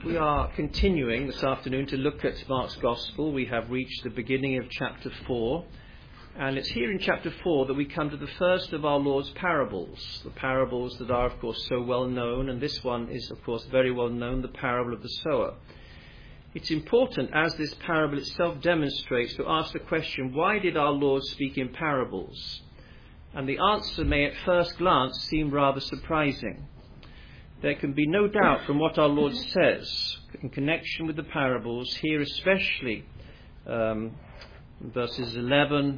We are continuing this afternoon to look at Mark's Gospel. We have reached the beginning of chapter 4, and it's here in chapter 4 that we come to the first of our Lord's parables, the parables that are, of course, so well known, and this one is, of course, very well known, the parable of the sower. It's important, as this parable itself demonstrates, to ask the question, why did our Lord speak in parables? And the answer may at first glance seem rather surprising. There can be no doubt from what our Lord says in connection with the parables, here especially verses 11,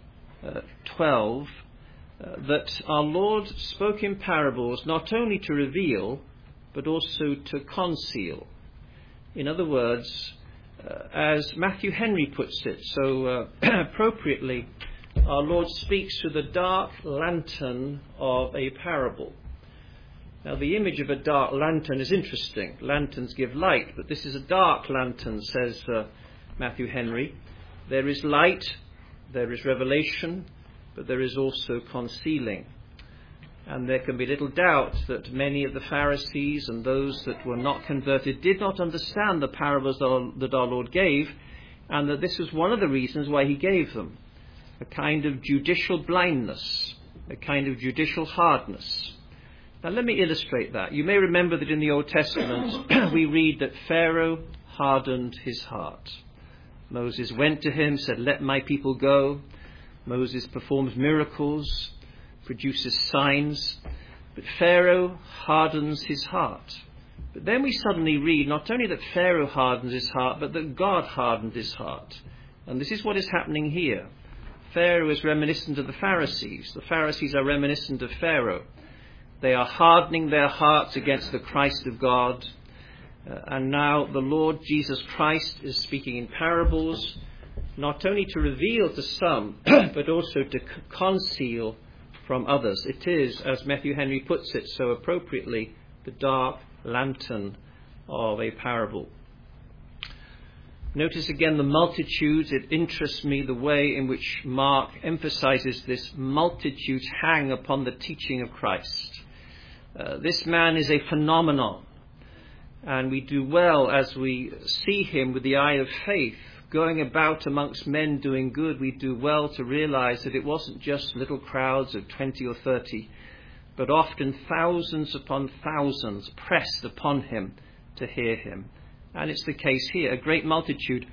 12, that our Lord spoke in parables not only to reveal, but also to conceal. In other words, as Matthew Henry puts it so appropriately, our Lord speaks through the dark lantern of a parable. Now, the image of a dark lantern is interesting. Lanterns give light, but this is a dark lantern, says Matthew Henry. There is light, there is revelation, but there is also concealing. And there can be little doubt that many of the Pharisees and those that were not converted did not understand the parables that our Lord gave, and that this was one of the reasons why he gave them. A kind of judicial blindness, a kind of judicial hardness. Now let me illustrate that. You may remember that in the Old Testament we read that Pharaoh hardened his heart. Moses went to him, said, "Let my people go." Moses performs miracles, produces signs, but Pharaoh hardens his heart. But then we suddenly read not only that Pharaoh hardens his heart, but that God hardened his heart. And this is what is happening here. Pharaoh is reminiscent of the Pharisees. The Pharisees are reminiscent of Pharaoh. They are hardening their hearts against the Christ of God. And now the Lord Jesus Christ is speaking in parables, not only to reveal to some, but also to conceal from others. It is, as Matthew Henry puts it so appropriately, the dark lantern of a parable. Notice again the multitudes. It interests me the way in which Mark emphasizes this: multitudes hang upon the teaching of Christ. This man is a phenomenon, and we do well as we see him with the eye of faith going about amongst men doing good. We do well to realize that it wasn't just little crowds of 20 or 30, but often thousands upon thousands pressed upon him to hear him. And it's the case here, a great multitude,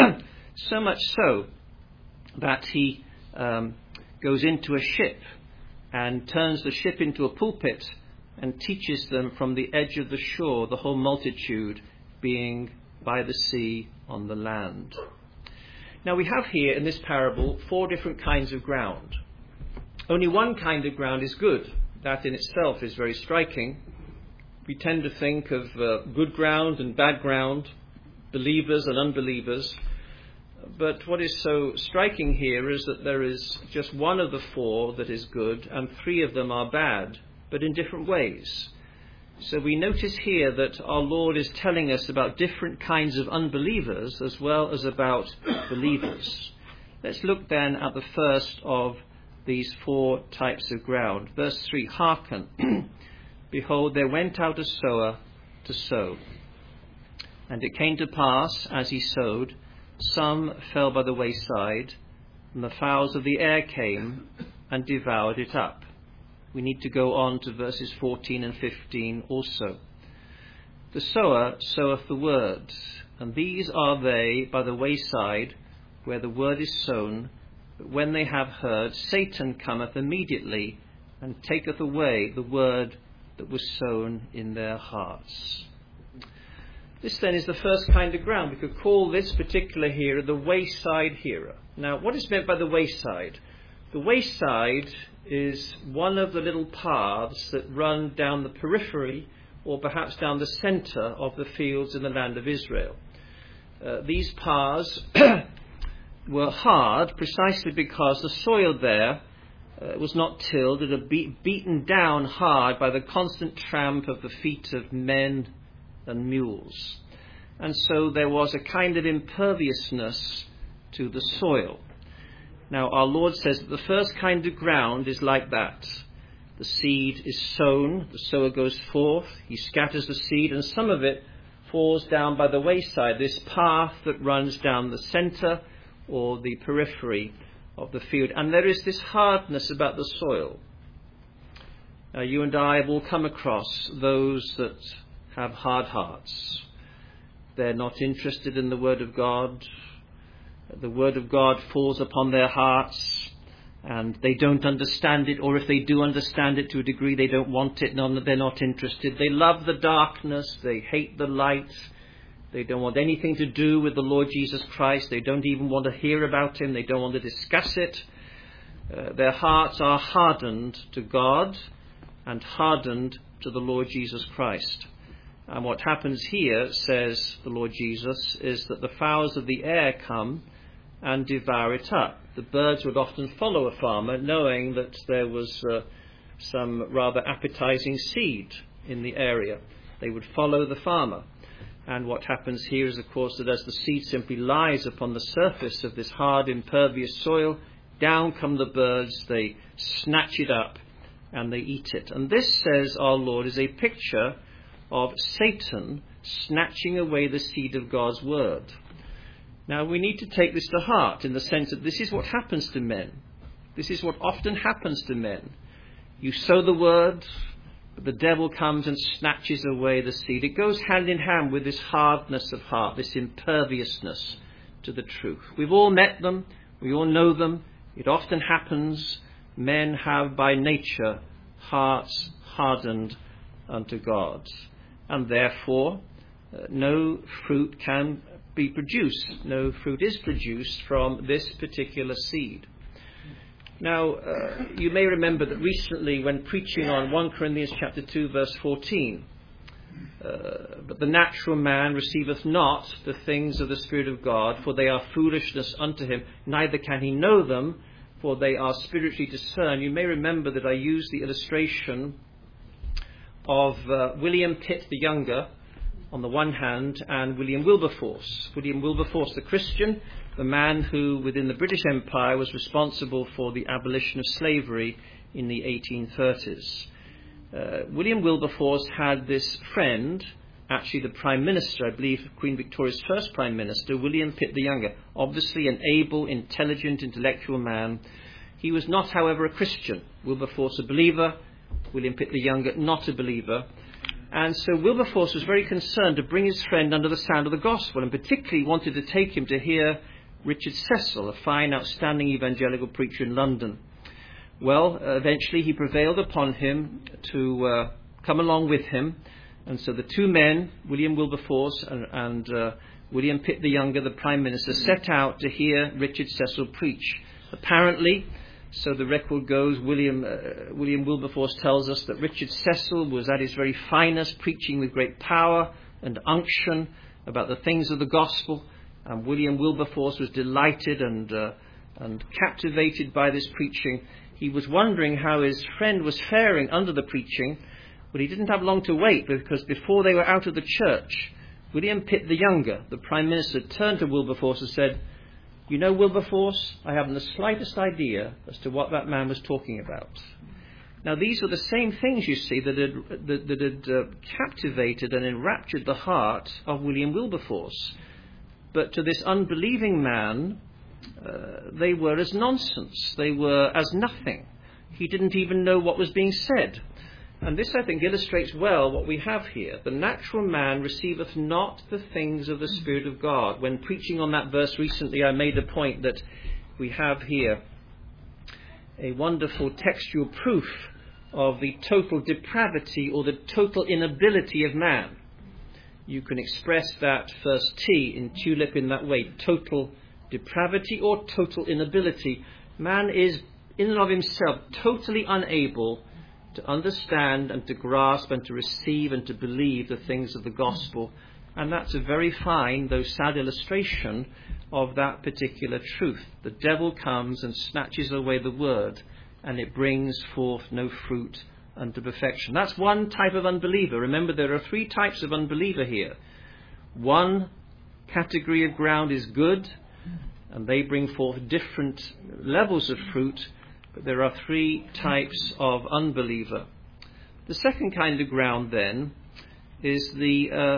so much so that he goes into a ship and turns the ship into a pulpit and teaches them from the edge of the shore, the whole multitude being by the sea on the land. Now we have here in this parable 4 different kinds of ground. Only one kind of ground is good. That in itself is very striking. We tend to think of good ground and bad ground, believers and unbelievers. But what is so striking here is that there is just one of the 4 that is good and 3 of them are bad, but in different ways. So we notice here that our Lord is telling us about different kinds of unbelievers as well as about believers. Let's look then at the first of these 4 types of ground. Verse 3, hearken. Behold, there went out a sower to sow. And it came to pass, as he sowed, some fell by the wayside, and the fowls of the air came and devoured it up. We need to go on to verses 14 and 15 also. The sower soweth the word, and these are they by the wayside where the word is sown. But when they have heard, Satan cometh immediately and taketh away the word that was sown in their hearts. This then is the first kind of ground. We could call this particular hearer the wayside hearer. Now, what is meant by the wayside? The wayside is one of the little paths that run down the periphery or perhaps down the centre of the fields in the land of Israel. These paths were hard precisely because the soil there was not tilled. It had been beaten down hard by the constant tramp of the feet of men and mules. And so there was a kind of imperviousness to the soil. Now, our Lord says that the first kind of ground is like that. The seed is sown, the sower goes forth, he scatters the seed, and some of it falls down by the wayside, this path that runs down the centre or the periphery of the field. And there is this hardness about the soil. You and I have all come across those that have hard hearts. They're not interested in the Word of God. The Word of God falls upon their hearts and they don't understand it, or if they do understand it to a degree, they don't want it. No, they're not interested. They love the darkness. They hate the light. They don't want anything to do with the Lord Jesus Christ. They don't even want to hear about him. They don't want to discuss it. Their hearts are hardened to God and hardened to the Lord Jesus Christ. And what happens here, says the Lord Jesus, is that the fowls of the air come and devour it up. The birds would often follow a farmer, knowing that there was some rather appetizing seed in the area. They would follow the farmer. And what happens here is, of course, that as the seed simply lies upon the surface of this hard, impervious soil, down come the birds, they snatch it up, and they eat it. And this, says our Lord, is a picture of Satan snatching away the seed of God's word. Now, we need to take this to heart in the sense that this is what happens to men. This is what often happens to men. You sow the word, but the devil comes and snatches away the seed. It goes hand in hand with this hardness of heart, this imperviousness to the truth. We've all met them. We all know them. It often happens. Men have by nature hearts hardened unto God. And therefore, no fruit can be produced. No fruit is produced from this particular seed. Now, you may remember that recently when preaching on 1 Corinthians chapter 2, verse 14, but the natural man receiveth not the things of the Spirit of God, for they are foolishness unto him, neither can he know them, for they are spiritually discerned. You may remember that I used the illustration of William Pitt the Younger, on the one hand, and William Wilberforce. William Wilberforce, the Christian, the man who, within the British Empire, was responsible for the abolition of slavery in the 1830s. William Wilberforce had this friend, actually the Prime Minister, I believe Queen Victoria's first Prime Minister, William Pitt the Younger, obviously an able, intelligent, intellectual man. He was not, however, a Christian. Wilberforce a believer, William Pitt the Younger not a believer. And so Wilberforce was very concerned to bring his friend under the sound of the gospel, and particularly wanted to take him to hear Richard Cecil, a fine, outstanding evangelical preacher in London. Well, eventually he prevailed upon him to come along with him, and so the two men, William Wilberforce and William Pitt the Younger, the Prime Minister, set out to hear Richard Cecil preach. Apparently, so the record goes, William Wilberforce tells us that Richard Cecil was at his very finest, preaching with great power and unction about the things of the gospel. And William Wilberforce was delighted and captivated by this preaching. He was wondering how his friend was faring under the preaching, but he didn't have long to wait, because before they were out of the church, William Pitt the Younger, the Prime Minister, turned to Wilberforce and said, "You know, Wilberforce, I haven't the slightest idea as to what that man was talking about." Now, these are the same things, you see, that had captivated and enraptured the heart of William Wilberforce. But to this unbelieving man, they were as nonsense. They were as nothing. He didn't even know what was being said. And this, I think, illustrates well what we have here. The natural man receiveth not the things of the Spirit of God. When preaching on that verse recently, I made a point that we have here a wonderful textual proof of the total depravity or the total inability of man. You can express that first T in tulip in that way, total depravity or total inability. Man is, in and of himself, totally unable to understand and to grasp and to receive and to believe the things of the gospel. And that's a very fine, though sad, illustration of that particular truth. The devil comes and snatches away the word, and it brings forth no fruit unto perfection. That's one type of unbeliever. Remember, there are three types of unbeliever here. One category of ground is good, and they bring forth different levels of fruit. But there are three types of unbeliever. The second kind of ground, then, is the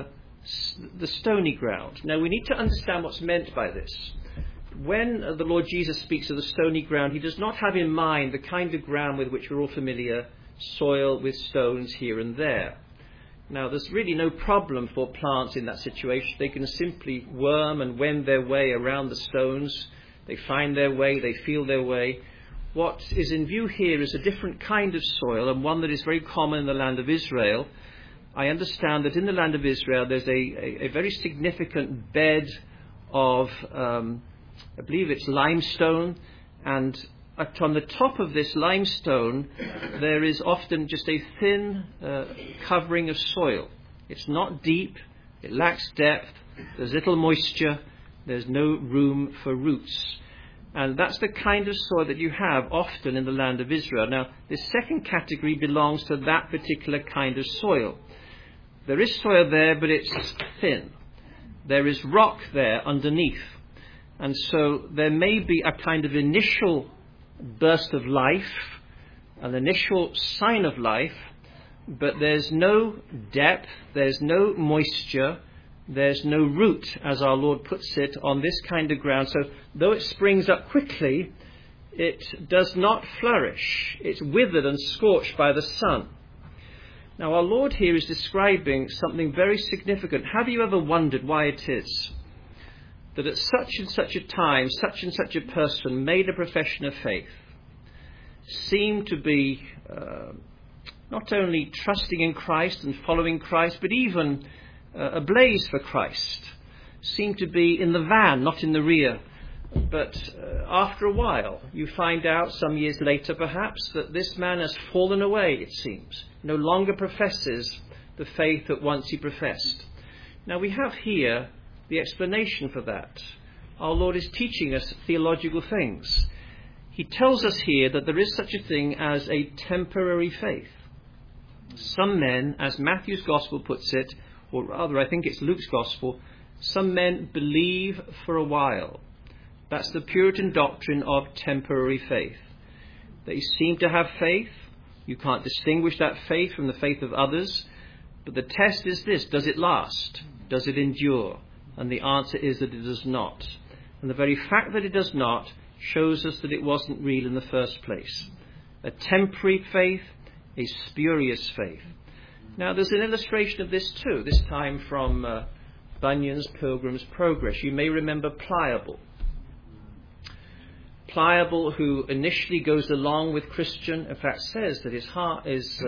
the stony ground. Now we need to understand what's meant by this. When the Lord Jesus speaks of the stony ground, he does not have in mind the kind of ground with which we're all familiar, soil with stones here and there. Now there's really no problem for plants in that situation. They can simply worm and wend their way around the stones. They find their way, they feel their way. What is in view here is a different kind of soil, and one that is very common in the land of Israel. I understand that in the land of Israel there's a very significant bed of, I believe it's limestone, and on the top of this limestone there is often just a thin covering of soil. It's not deep, it lacks depth, there's little moisture, there's no room for roots. And that's the kind of soil that you have often in the land of Israel. Now, this second category belongs to that particular kind of soil. There is soil there, but it's thin. There is rock there underneath. And so there may be a kind of initial burst of life, an initial sign of life, but there's no depth, there's no moisture, there's no root, as our Lord puts it, on this kind of ground. So though it springs up quickly, it does not flourish. It's withered and scorched by the sun. Now our Lord here is describing something very significant. Have you ever wondered why it is that at such and such a time, such and such a person made a profession of faith, seemed to be not only trusting in Christ and following Christ, but even ablaze for Christ, seemed to be in the van, not in the rear. But after a while, you find out, some years later perhaps, that this man has fallen away, it seems, no longer professes the faith that once he professed. Now we have here the explanation for that. Our Lord is teaching us theological things. He tells us here that there is such a thing as a temporary faith. Some men, as Matthew's Gospel puts it, or rather I think it's Luke's Gospel, some men believe for a while. That's the Puritan doctrine of temporary faith. They seem to have faith. You can't distinguish that faith from the faith of others. But the test is this: does it last? Does it endure? And the answer is that it does not. And the very fact that it does not shows us that it wasn't real in the first place. A temporary faith, a spurious faith. Now there's an illustration of this too, this time from Bunyan's Pilgrim's Progress. You may remember Pliable. Pliable, who initially goes along with Christian, in fact says that his heart is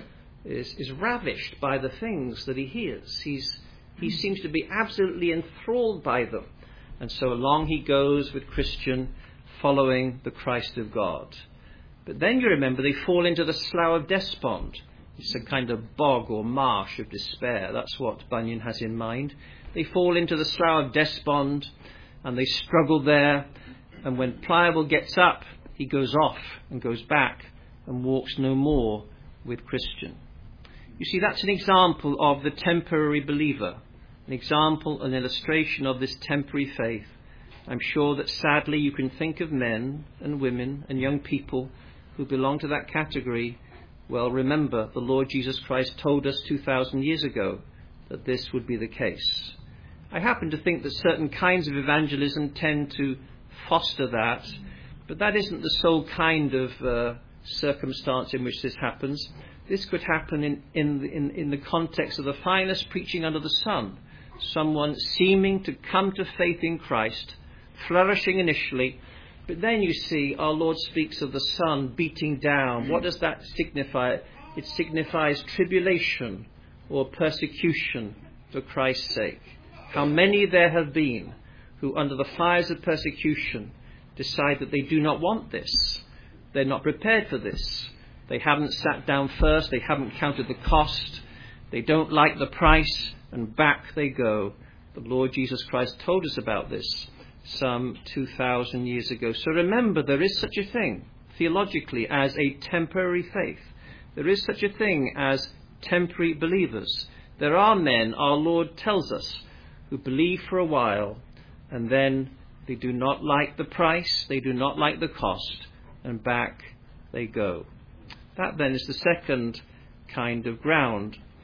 ravished by the things that he hears. He seems to be absolutely enthralled by them. And so along he goes with Christian, following the Christ of God. But then you remember they fall into the Slough of Despond. It's a kind of bog or marsh of despair. That's what Bunyan has in mind. They fall into the Slough of Despond and they struggle there. And when Pliable gets up, he goes off and goes back and walks no more with Christian. You see, that's an example of the temporary believer, an example, an illustration of this temporary faith. I'm sure that sadly you can think of men and women and young people who belong to that category. Well, remember, the Lord Jesus Christ told us 2,000 years ago that this would be the case. I happen to think that certain kinds of evangelism tend to foster that, but that isn't the sole kind of circumstance in which this happens. This could happen in the context of the finest preaching under the sun. Someone seeming to come to faith in Christ, flourishing initially, but then you see our Lord speaks of the sun beating down. What does that signify? It signifies tribulation or persecution for Christ's sake. How many there have been who under the fires of persecution decide that they do not want this. They're not prepared for this. They haven't sat down first. They haven't counted the cost. They don't like the price, and back they go. The Lord Jesus Christ told us about this some 2,000 years ago. So remember, there is such a thing theologically as a temporary faith. There is such a thing as temporary believers. There are men, our Lord tells us, who believe for a while, and then they do not like the price, they do not like the cost, and back they go. That then is the second kind of ground.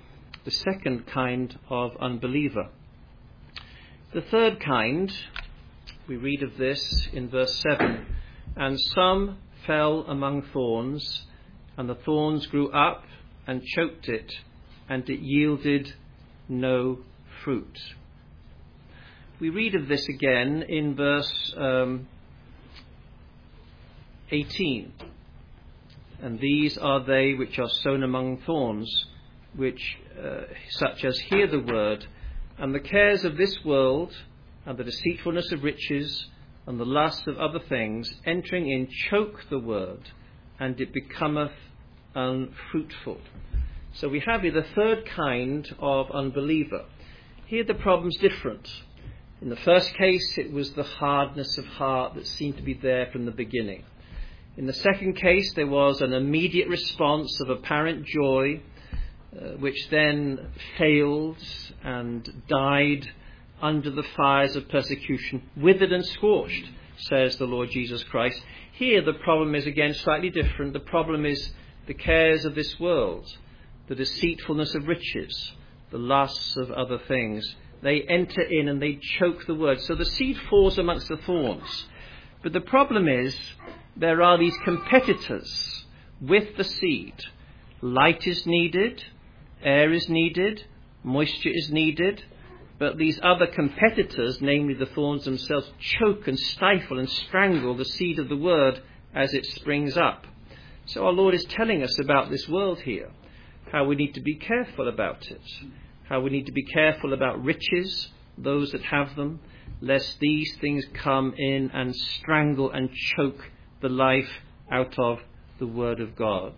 the second kind of unbeliever. The third kind, we read of this in verse 7, and some fell among thorns, and the thorns grew up and choked it, and it yielded no fruit. We read of this again in verse 18. And these are they which are sown among thorns, which such as hear the word, and the cares of this world, and the deceitfulness of riches, and the lust of other things, entering in, choke the word, and it becometh unfruitful. So we have here the third kind of unbeliever. Here the problem's different. In the first case, it was the hardness of heart that seemed to be there from the beginning. In the second case, there was an immediate response of apparent joy, which then failed and died under the fires of persecution, withered and scorched, says the Lord Jesus Christ. Here the problem is again slightly different. The problem is the cares of this world, the deceitfulness of riches, the lusts of other things. They enter in and they choke the word. So the seed falls amongst the thorns. But the problem is there are these competitors with the seed. Light is needed, air is needed, moisture is needed, but these other competitors, namely the thorns themselves, choke and stifle and strangle the seed of the word as it springs up. So our Lord is telling us about this world here, how we need to be careful about it, how we need to be careful about riches, those that have them, lest these things come in and strangle and choke the life out of the Word of God.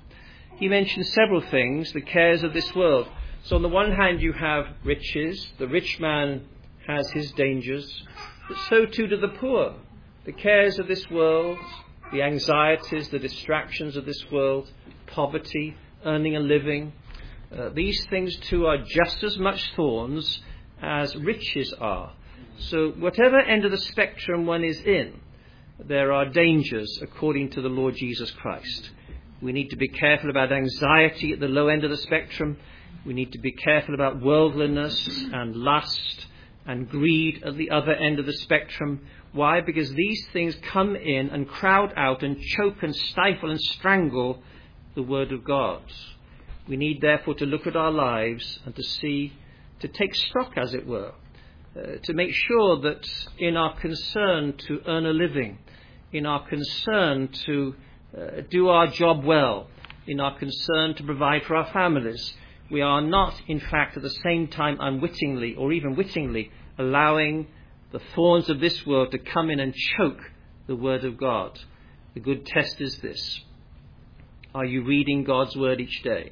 He mentions several things, the cares of this world. So on the one hand you have riches, the rich man has his dangers, but so too do the poor. The cares of this world, the anxieties, the distractions of this world, poverty, earning a living, these things too are just as much thorns as riches are. So whatever end of the spectrum one is in, there are dangers according to the Lord Jesus Christ. We need to be careful about anxiety at the low end of the spectrum. We need to be careful about worldliness and lust and greed at the other end of the spectrum. Why? Because these things come in and crowd out and choke and stifle and strangle the Word of God. We need therefore to look at our lives and to take stock, as it were, to make sure that in our concern to earn a living, in our concern to do our job well, in our concern to provide for our families, we are not, in fact, at the same time unwittingly or even wittingly allowing the thorns of this world to come in and choke the Word of God. The good test is this: are you reading God's Word each day?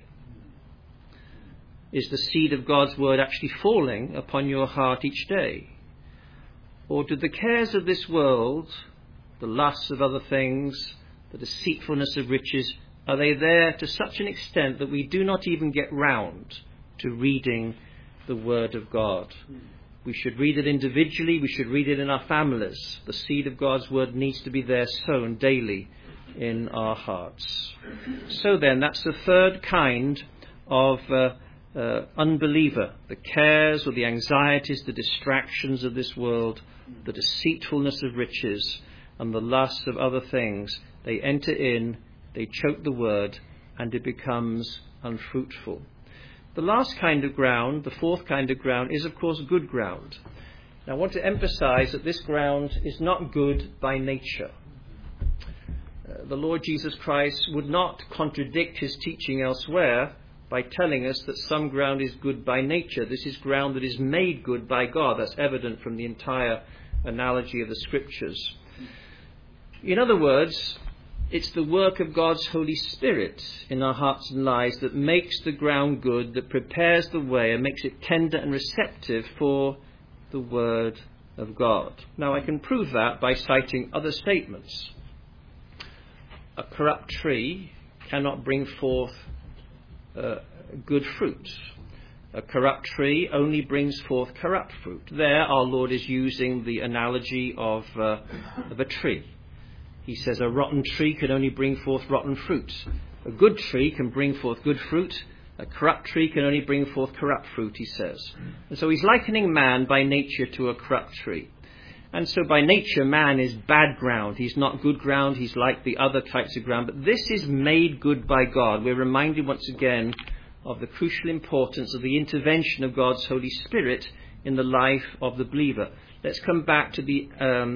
Is the seed of God's Word actually falling upon your heart each day? Or do the cares of this world, the lusts of other things, the deceitfulness of riches, are they there to such an extent that we do not even get round to reading the Word of God? We should read it individually, we should read it in our families. The seed of God's Word needs to be there sown daily in our hearts. So then, that's the third kind of unbeliever: the cares or the anxieties, the distractions of this world, the deceitfulness of riches, and the lust of other things. They enter in, they choke the word, and it becomes unfruitful. The last kind of ground, the fourth kind of ground, is of course good ground. Now I want to emphasize that this ground is not good by nature. The Lord Jesus Christ would not contradict his teaching elsewhere by telling us that some ground is good by nature. This is ground that is made good by God. That's evident from the entire analogy of the Scriptures. In other words, it's the work of God's Holy Spirit in our hearts and lives that makes the ground good, that prepares the way and makes it tender and receptive for the Word of God. Now I can prove that by citing other statements. A corrupt tree cannot bring forth good fruit. A corrupt tree only brings forth corrupt fruit. There our Lord is using the analogy of a tree. He says a rotten tree can only bring forth rotten fruit. A good tree can bring forth good fruit. A corrupt tree can only bring forth corrupt fruit, he says. And so he's likening man by nature to a corrupt tree. And so by nature, man is bad ground. He's not good ground. He's like the other types of ground. But this is made good by God. We're reminded once again of the crucial importance of the intervention of God's Holy Spirit in the life of the believer. Let's come back to the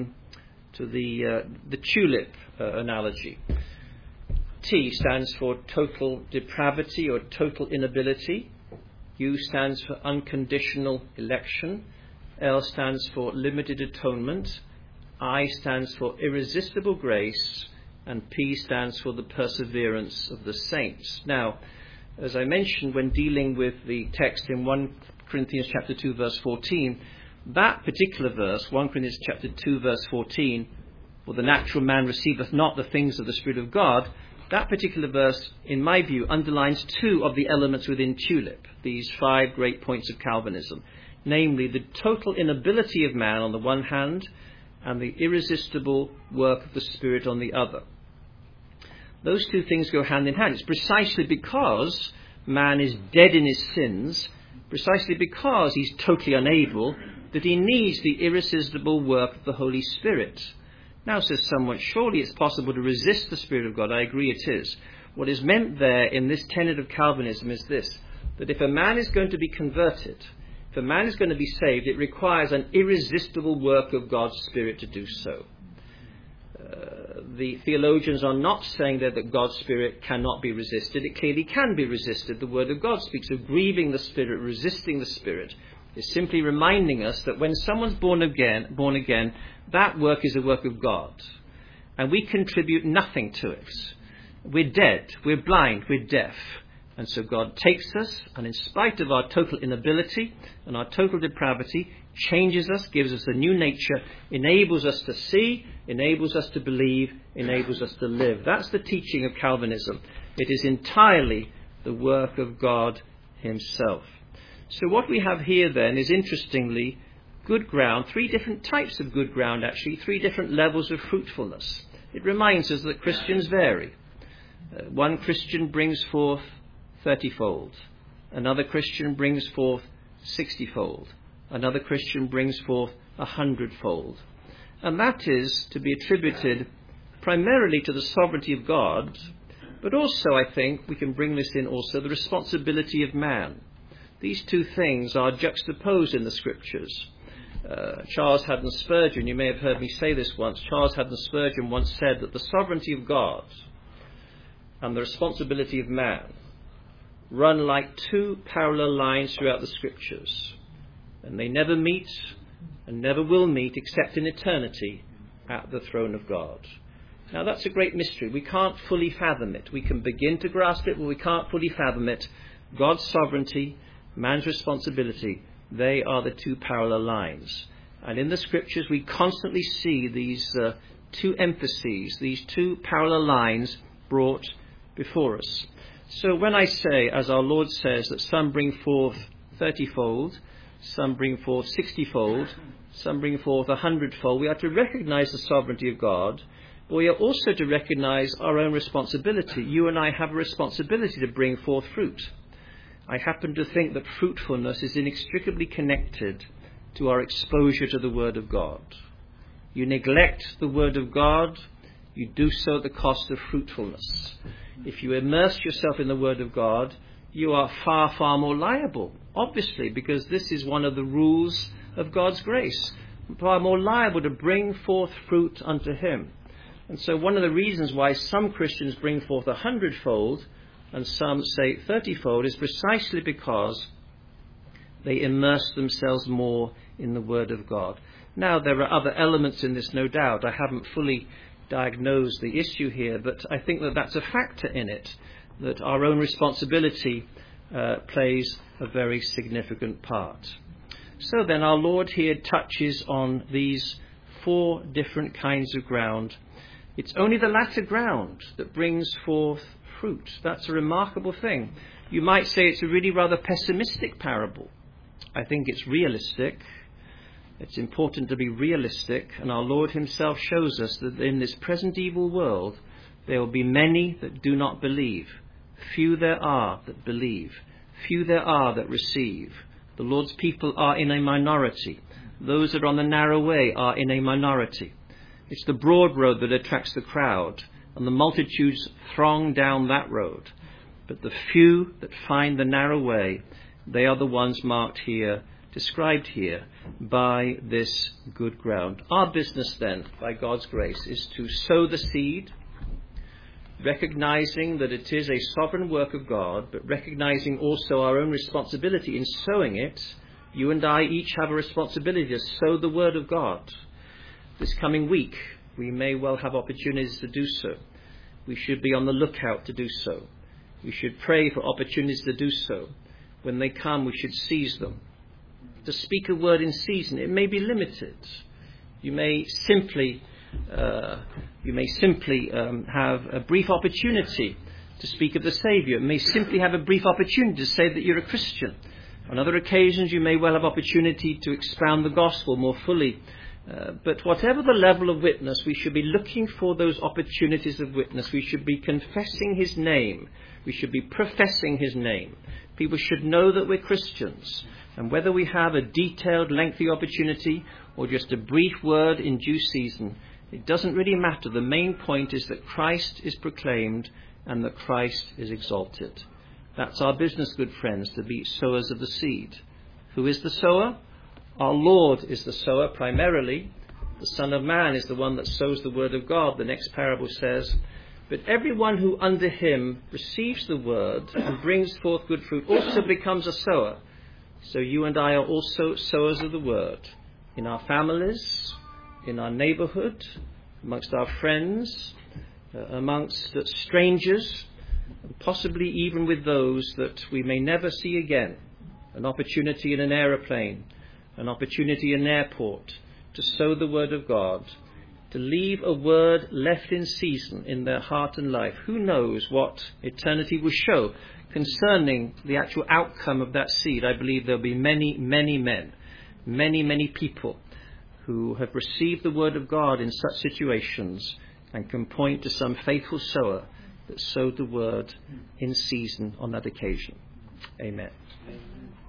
tulip analogy. T stands for total depravity or total inability. U stands for unconditional election. L stands for limited atonement. I stands for irresistible grace. And P stands for the perseverance of the saints. Now, as I mentioned when dealing with the text in 1 Corinthians chapter 2 verse 14, that particular verse, 1 Corinthians chapter 2 verse 14, for the natural man receiveth not the things of the Spirit of God, that particular verse, in my view, underlines two of the elements within tulip, these 5 great points of Calvinism, namely the total inability of man on the one hand and the irresistible work of the Spirit on the other. Those two things go hand in hand. It's precisely because man is dead in his sins, precisely because he's totally unable, that he needs the irresistible work of the Holy Spirit. Now, says someone, surely it's possible to resist the Spirit of God. I agree it is. What is meant there in this tenet of Calvinism is this, that if a man is going to be converted, if a man is going to be saved, it requires an irresistible work of God's Spirit to do so. The theologians are not saying there that God's Spirit cannot be resisted. It clearly can be resisted. The Word of God speaks of grieving the Spirit, resisting the Spirit. It's simply reminding us that when someone's born again, that work is a work of God. And we contribute nothing to it. We're dead, we're blind, we're deaf. And so God takes us, and in spite of our total inability and our total depravity, changes us, gives us a new nature, enables us to see, enables us to believe, enables us to live. That's the teaching of Calvinism. It is entirely the work of God himself. So what we have here then is, interestingly, good ground, 3 different types of good ground actually, 3 different levels of fruitfulness. It reminds us that Christians vary. One Christian brings forth 30-fold. Another Christian brings forth 60-fold. Another Christian brings forth 100-fold. And that is to be attributed primarily to the sovereignty of God, but also, I think, we can bring this in also, the responsibility of man. These two things are juxtaposed in the Scriptures. Charles Haddon Spurgeon, you may have heard me say this once, Charles Haddon Spurgeon once said that the sovereignty of God and the responsibility of man run like 2 parallel lines throughout the Scriptures. And they never meet and never will meet except in eternity at the throne of God. Now that's a great mystery. We can't fully fathom it. We can begin to grasp it, but we can't fully fathom it. God's sovereignty, man's responsibility, they are the 2 parallel lines. And in the Scriptures we constantly see these 2 emphases, these 2 parallel lines brought before us. So when I say, as our Lord says, that some bring forth 30-fold, some bring forth 60-fold, some bring forth 100-fold, we are to recognize the sovereignty of God, but we are also to recognize our own responsibility. You and I have a responsibility to bring forth fruit. I happen to think that fruitfulness is inextricably connected to our exposure to the Word of God. You neglect the Word of God, you do so at the cost of fruitfulness. If you immerse yourself in the Word of God, you are far, far more liable, obviously, because this is one of the rules of God's grace, far more liable to bring forth fruit unto him. And so one of the reasons why some Christians bring forth 100-fold and some say 30-fold is precisely because they immerse themselves more in the Word of God. Now, there are other elements in this, no doubt. I haven't fully diagnosed the issue here, but I think that that's a factor in it, that our own responsibility plays a very significant part. So then our Lord here touches on these 4 different kinds of ground. It's only the latter ground that brings forth fruit. That's a remarkable thing. You might say it's a really rather pessimistic parable. I think it's realistic. It's important to be realistic, and our Lord himself shows us that in this present evil world there will be many that do not believe. Few there are that believe. Few there are that receive. The Lord's people are in a minority. Those that are on the narrow way are in a minority. It's the broad road that attracts the crowd, and the multitudes throng down that road. But the few that find the narrow way, they are the ones marked here, described here, by this good ground. Our business then, by God's grace, is to sow the seed, recognizing that it is a sovereign work of God, but recognizing also our own responsibility in sowing it. You and I each have a responsibility to sow the word of God. This coming week, we may well have opportunities to do so. We should be on the lookout to do so. We should pray for opportunities to do so. When they come, we should seize them. To speak a word in season, it may be limited. You may simply have a brief opportunity to speak of the Saviour. It may simply have a brief opportunity to say that you're a Christian. On other occasions, you may well have opportunity to expound the gospel more fully. But whatever the level of witness, we should be looking for those opportunities of witness. We should be confessing his name. We should be professing his name. People should know that we're Christians. And whether we have a detailed, lengthy opportunity or just a brief word in due season, it doesn't really matter. The main point is that Christ is proclaimed and that Christ is exalted. That's our business, good friends, to be sowers of the seed. Who is the sower? Our Lord is the sower primarily. The Son of Man is the one that sows the word of God. The next parable says, but everyone who under him receives the word and brings forth good fruit also becomes a sower. So you and I are also sowers of the word in our families, in our neighborhood, amongst our friends, amongst strangers, and possibly even with those that we may never see again. An opportunity in an aeroplane, an opportunity in an airport to sow the word of God, to leave a word left in season in their heart and life. Who knows what eternity will show concerning the actual outcome of that seed? I believe there'll be many, many men, many people who have received the word of God in such situations and can point to some faithful sower that sowed the word in season on that occasion. Amen.